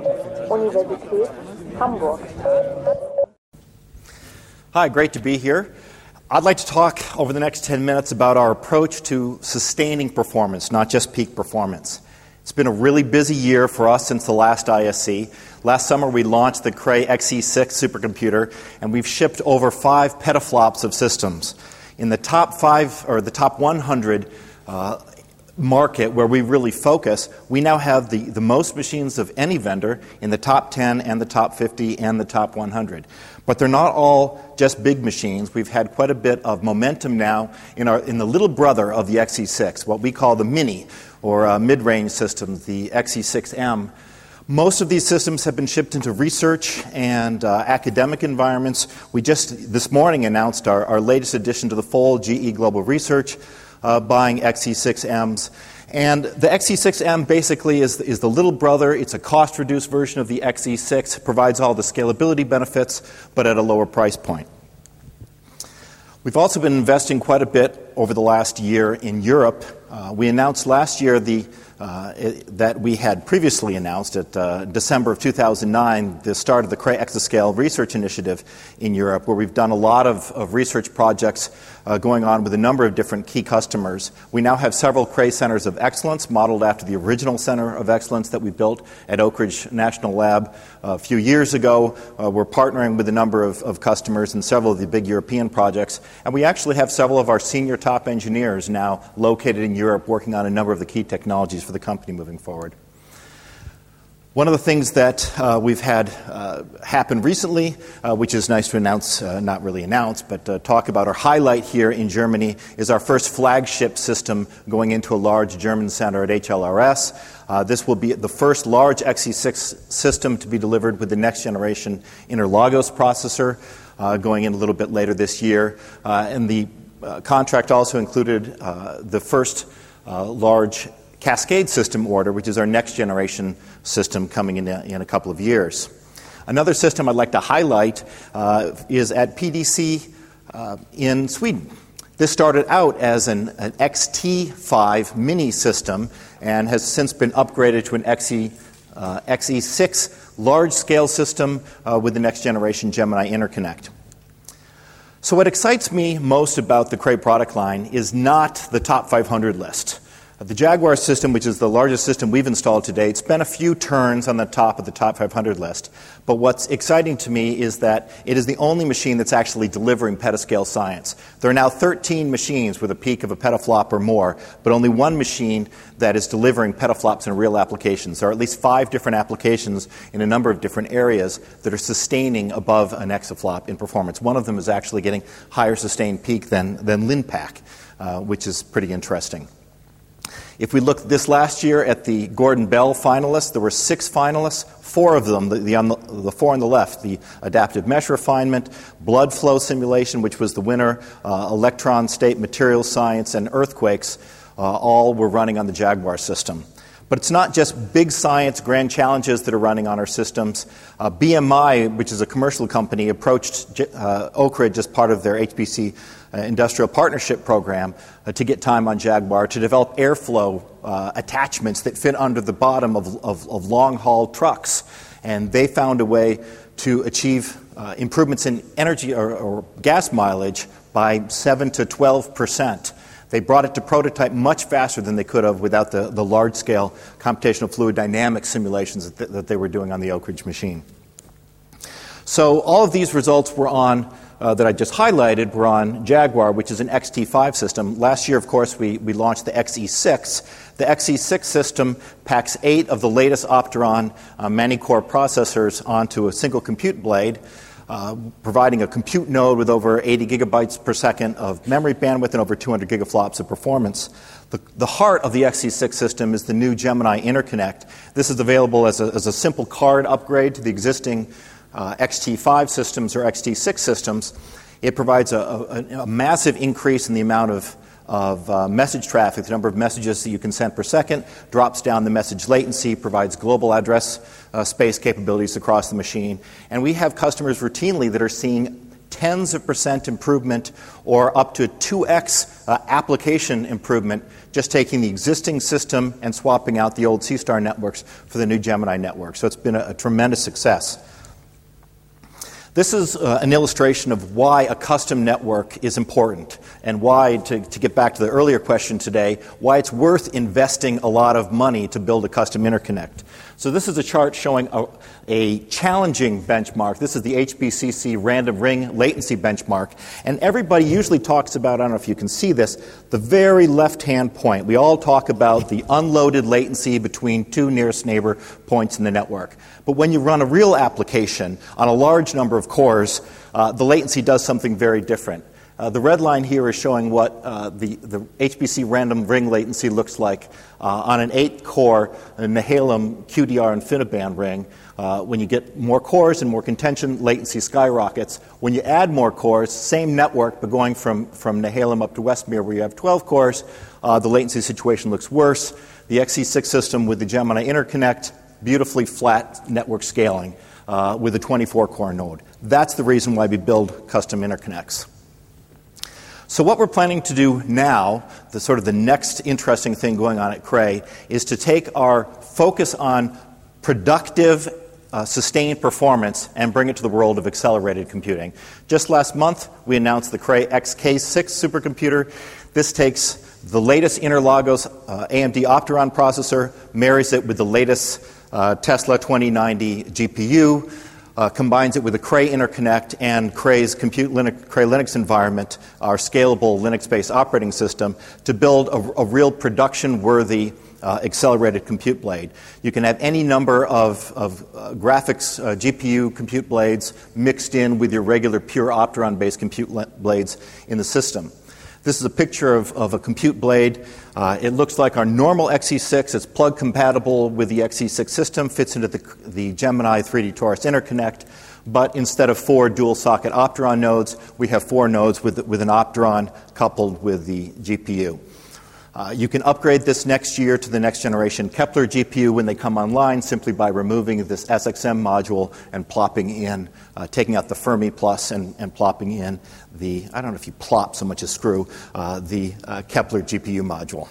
Universität Hamburg. Hi, great to be here. I'd like to talk over the next 10 minutes about our approach to sustaining performance, not just peak performance. It's been a really busy year for us since the last ISC. Last summer we launched the Cray XE6 supercomputer, and we've shipped over 5 petaflops of systems. In the top 5 or the top 100 market where we really focus, we now have the most machines of any vendor in the top 10 and the top 50 and the top 100. But they're not all just big machines. We've had quite a bit of momentum now in the little brother of the XE6, what we call the mini or mid-range systems, the XE6M. Most of these systems have been shipped into research and academic environments. We just this morning announced our latest addition to the fold, GE Global Research, buying XE6Ms. And the XE6M basically is the little brother. It's a cost-reduced version of the XE6. It provides all the scalability benefits, but at a lower price point. We've also been investing quite a bit over the last year in Europe. We announced last year that we had previously announced at December of 2009 the start of the Cray Exascale Research Initiative in Europe, where we've done a lot of research projects going on with a number of different key customers. We now have several Cray Centers of Excellence modeled after the original Center of Excellence that we built at Oak Ridge National Lab a few years ago. We're partnering with a number of customers in several of the big European projects, and we actually have several of our senior top engineers now located in Europe working on a number of the key technologies for the company moving forward. One of the things that we've had happen recently, which is nice to announce, not really announce, but talk about or highlight here in Germany, is our first flagship system going into a large German center at HLRS. This will be the first large XE6 system to be delivered with the next generation Interlagos processor going in a little bit later this year. And the contract also included the first large Cascade system order, which is our next generation system coming in a couple of years. Another system I'd like to highlight is at PDC in Sweden. This started out as an XT5 mini system and has since been upgraded to an XE6 large-scale system with the next generation Gemini interconnect. So what excites me most about the Cray product line is not the top 500 list. The Jaguar system, which is the largest system we've installed to date, spent a few turns on the top of the top 500 list. But what's exciting to me is that it is the only machine that's actually delivering petascale science. There are now 13 machines with a peak of a petaflop or more, but only one machine that is delivering petaflops in real applications. There are at least 5 different applications in a number of different areas that are sustaining above an exaflop in performance. One of them is actually getting higher sustained peak than LINPACK, which is pretty interesting. If we look this last year at the Gordon Bell finalists, there were 6 finalists. 4 of them, the 4 on the left, the adaptive mesh refinement, blood flow simulation, which was the winner, electron state material science, and earthquakes, all were running on the Jaguar system. But it's not just big science, grand challenges that are running on our systems. BMI, which is a commercial company, approached Oak Ridge as part of their HPC industrial partnership program to get time on Jaguar to develop airflow attachments that fit under the bottom of long-haul trucks. And they found a way to achieve improvements in energy or gas mileage by 7 to 12%. They brought it to prototype much faster than they could have without the large-scale computational fluid dynamics simulations that they were doing on the Oak Ridge machine. So all of these results were on that I just highlighted were on Jaguar, which is an XT5 system. Last year, of course, we launched the XE6. The XE6 system packs 8 of the latest Opteron many-core processors onto a single compute blade, providing a compute node with over 80 gigabytes per second of memory bandwidth and over 200 gigaflops of performance. The heart of the XE6 system is the new Gemini interconnect. This is available as a simple card upgrade to the existing XT5 systems or XT6 systems. It provides a massive increase in the amount of message traffic, the number of messages that you can send per second, drops down the message latency, provides global address space capabilities across the machine. And we have customers routinely that are seeing tens of percent improvement or up to 2x application improvement just taking the existing system and swapping out the old C-Star networks for the new Gemini network. So it's been a tremendous success. This is an illustration of why a custom network is important and why, to get back to the earlier question today, why it's worth investing a lot of money to build a custom interconnect. So this is a chart showing a challenging benchmark. This is the HBCC random ring latency benchmark. And everybody usually talks about, I don't know if you can see this, the very left-hand point. We all talk about the unloaded latency between two nearest neighbor points in the network. But when you run a real application on a large number of cores, the latency does something very different. The red line here is showing what the HBC random ring latency looks like on an 8-core Nehalem QDR InfiniBand ring. When you get more cores and more contention, latency skyrockets. When you add more cores, same network, but going from Nehalem up to Westmere where you have 12 cores, the latency situation looks worse. The XE6 system with the Gemini interconnect, beautifully flat network scaling with a 24-core node. That's the reason why we build custom interconnects. So what we're planning to do now, the next interesting thing going on at Cray, is to take our focus on productive, sustained performance and bring it to the world of accelerated computing. Just last month, we announced the Cray XK6 supercomputer. This takes the latest Interlagos AMD Opteron processor, marries it with the latest Tesla 2090 GPU, combines it with the Cray interconnect and Cray's Cray Linux environment, our scalable Linux-based operating system, to build a real production-worthy accelerated compute blade. You can have any number of graphics GPU compute blades mixed in with your regular pure Opteron-based compute blades in the system. This is a picture of a compute blade. It looks like our normal XE6. It's plug compatible with the XE6 system, fits into the Gemini 3D Taurus interconnect, but instead of 4 dual-socket Opteron nodes, we have 4 nodes with an Opteron coupled with the GPU. You can upgrade this next year to the next generation Kepler GPU when they come online simply by removing this SXM module and plopping in, taking out the Fermi Plus and plopping in the, I don't know if you plop so much as screw, the Kepler GPU module.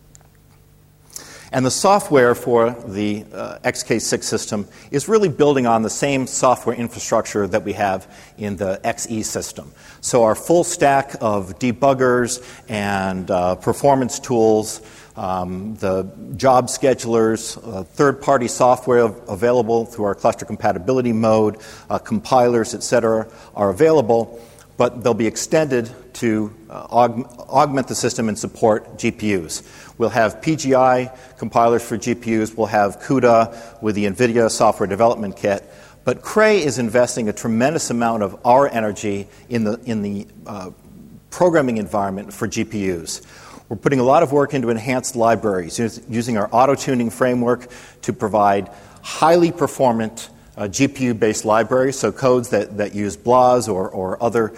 And the software for the XK6 system is really building on the same software infrastructure that we have in the XE system. So our full stack of debuggers and performance tools, the job schedulers, third-party software available through our cluster compatibility mode, compilers, etc., are available, but they'll be extended to augment the system and support GPUs. We'll have PGI compilers for GPUs. We'll have CUDA with the NVIDIA Software Development Kit. But Cray is investing a tremendous amount of our energy in the programming environment for GPUs. We're putting a lot of work into enhanced libraries, using our auto-tuning framework to provide highly performant GPU-based libraries, so codes that use BLAS or other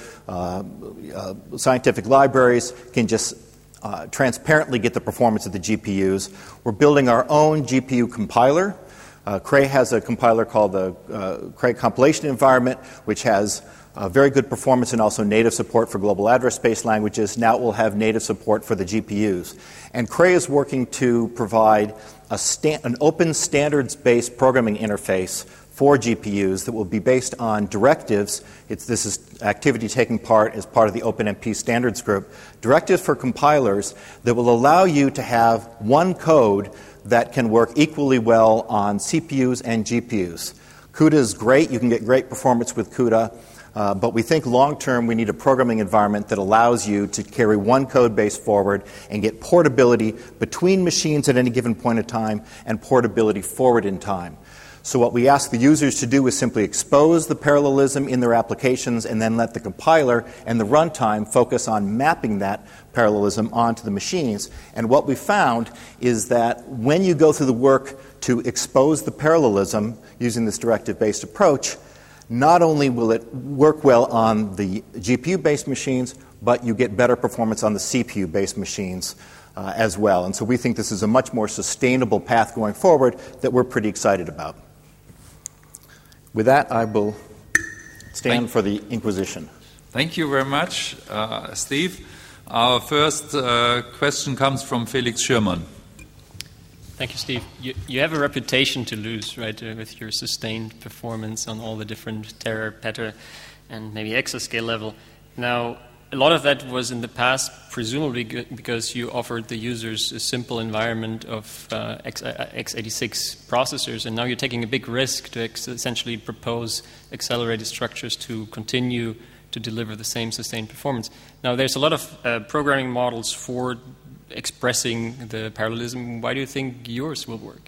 scientific libraries can just transparently get the performance of the GPUs. We're building our own GPU compiler. Cray has a compiler called the Cray Compilation Environment, which has very good performance and also native support for global address space languages. Now it will have native support for the GPUs. And Cray is working to provide an open standards-based programming interface for GPUs that will be based on directives. This is activity taking part as part of the OpenMP standards group. Directives for compilers that will allow you to have one code that can work equally well on CPUs and GPUs. CUDA is great. You can get great performance with CUDA. But we think long-term we need a programming environment that allows you to carry one code base forward and get portability between machines at any given point in time and portability forward in time. So what we ask the users to do is simply expose the parallelism in their applications and then let the compiler and the runtime focus on mapping that parallelism onto the machines. And what we found is that when you go through the work to expose the parallelism using this directive-based approach, not only will it work well on the GPU-based machines, but you get better performance on the CPU-based machines as well. And so we think this is a much more sustainable path going forward that we're pretty excited about. With that, I will stand for the Inquisition. Thank you very much, Steve. Our first question comes from Felix Schirmann. Thank you, Steve. You have a reputation to lose, right, with your sustained performance on all the different tera, peta, and maybe exascale level. Now, a lot of that was in the past, presumably because you offered the users a simple environment of x86 processors, and now you're taking a big risk to essentially propose accelerated structures to continue to deliver the same sustained performance. Now, there's a lot of programming models for expressing the parallelism. Why do you think yours will work?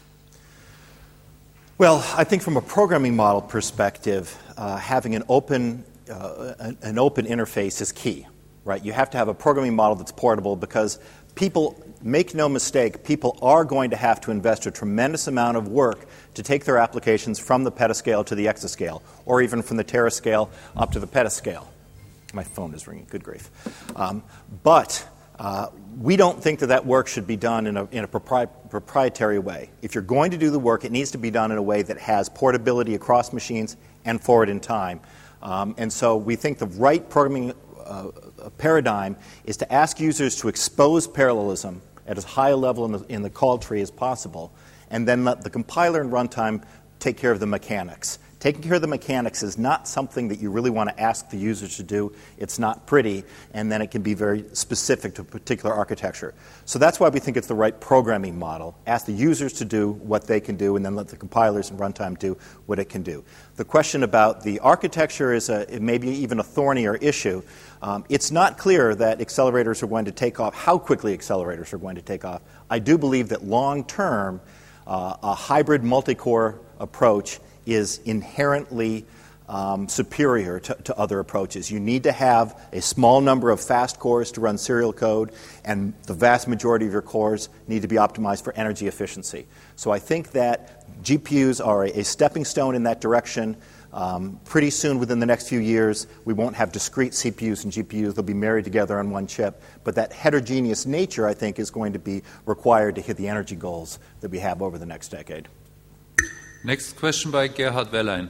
Well, I think from a programming model perspective, having an open interface is key, right? You have to have a programming model that's portable because people, make no mistake, people are going to have to invest a tremendous amount of work to take their applications from the petascale to the exascale, or even from the terascale up to the petascale. My phone is ringing, good grief. But we don't think that work should be done in a proprietary way. If you're going to do the work, it needs to be done in a way that has portability across machines and forward in time. And so we think the right programming paradigm is to ask users to expose parallelism at as high a level in the call tree as possible, and then let the compiler and runtime take care of the mechanics. Taking care of the mechanics is not something that you really want to ask the users to do. It's not pretty, and then it can be very specific to a particular architecture. So that's why we think it's the right programming model. Ask the users to do what they can do, and then let the compilers and runtime do what it can do. The question about the architecture is maybe even a thornier issue. It's not clear that accelerators are going to take off, how quickly accelerators are going to take off. I do believe that long-term, a hybrid multi-core approach is inherently superior to other approaches. You need to have a small number of fast cores to run serial code, and the vast majority of your cores need to be optimized for energy efficiency. So I think that GPUs are a stepping stone in that direction. Pretty soon, within the next few years, we won't have discrete CPUs and GPUs. They'll be married together on one chip. But that heterogeneous nature, I think, is going to be required to hit the energy goals that we have over the next decade. Next question by Gerhard Wellein.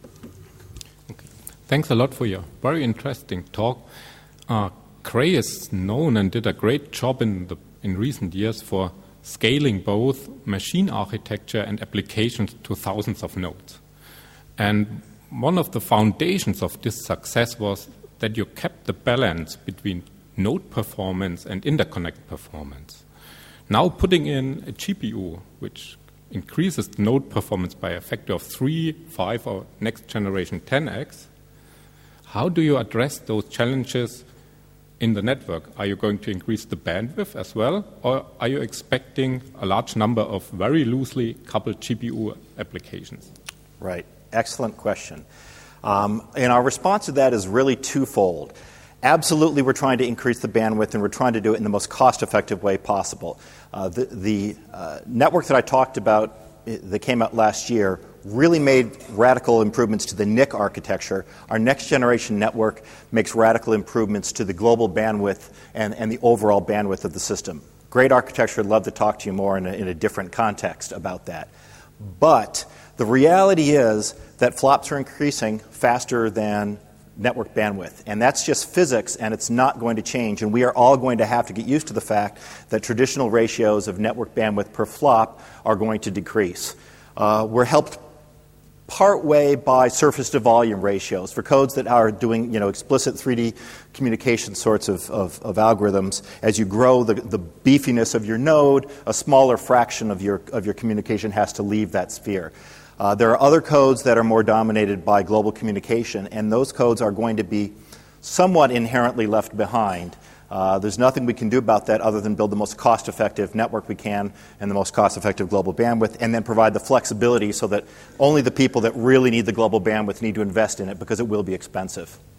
Okay. Thanks a lot for your very interesting talk. Cray is known and did a great job in recent years for scaling both machine architecture and applications to thousands of nodes. And one of the foundations of this success was that you kept the balance between node performance and interconnect performance. Now putting in a GPU, which increases node performance by a factor of 3, 5, or next generation 10x, how do you address those challenges in the network? Are you going to increase the bandwidth as well, or are you expecting a large number of very loosely coupled GPU applications? Right. Excellent question. And our response to that is really twofold. Absolutely, we're trying to increase the bandwidth, and we're trying to do it in the most cost-effective way possible. The network that I talked about that came out last year really made radical improvements to the NIC architecture. Our next-generation network makes radical improvements to the global bandwidth and the overall bandwidth of the system. Great architecture. I'd love to talk to you more in a different context about that. But the reality is that flops are increasing faster than network bandwidth. And that's just physics, and it's not going to change. And we are all going to have to get used to the fact that traditional ratios of network bandwidth per flop are going to decrease. We're helped partway by surface to volume ratios. For codes that are doing explicit 3D communication sorts of algorithms, as you grow the beefiness of your node, a smaller fraction of your communication has to leave that sphere. There are other codes that are more dominated by global communication, and those codes are going to be somewhat inherently left behind. There's nothing we can do about that other than build the most cost-effective network we can and the most cost-effective global bandwidth, and then provide the flexibility so that only the people that really need the global bandwidth need to invest in it, because it will be expensive.